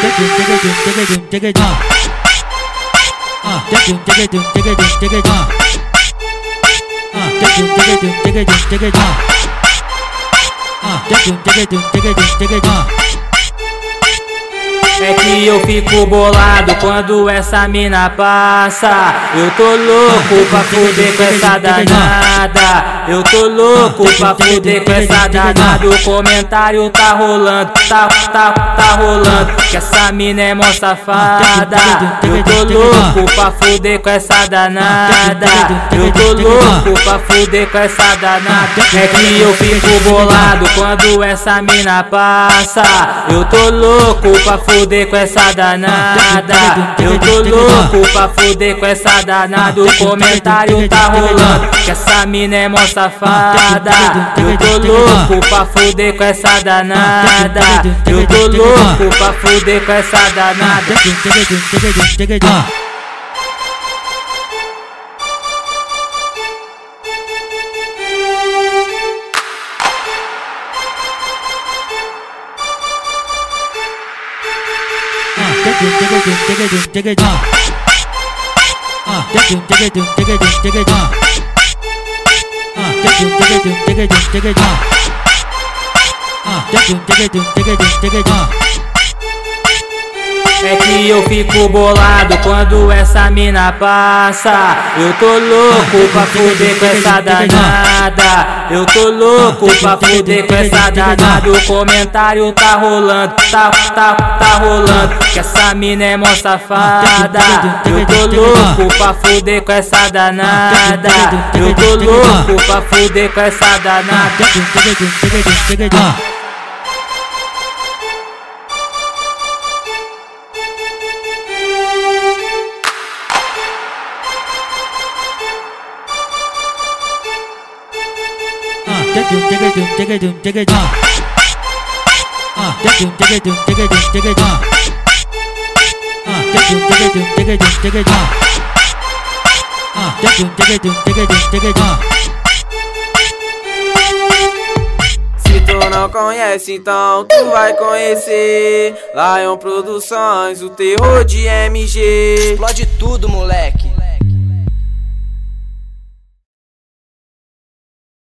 É que eu fico bolado quando essa mina passa. Eu tô louco pra fuder com essa danada. Eu tô louco pra fuder com essa danada. O comentário tá rolando, tá rolando, que essa mina é mó safada. Eu tô louco pra fuder com essa danada. Eu tô louco pra fuder com essa danada. É que eu fico bolado quando essa mina passa. Eu tô louco pra fuder com essa danada. Eu tô louco pra fuder com essa danada. O comentário tá rolando, que essa mina é mó safada. Eu tô louco pra fuder com essa danada. Eu tô louco pra fuder com essa danada. É que eu fico bolado quando essa mina passa. Eu tô louco pra fuder com essa danada. Eu tô louco pra fuder com essa danada. O comentário tá rolando, tá rolando, que essa mina é mó safada. Eu tô louco pra fuder com essa danada. Eu tô louco pra fuder com essa danada. Se tu não conhece, então tu vai conhecer. Lion Produções, o terror de MG. Explode tudo, moleque.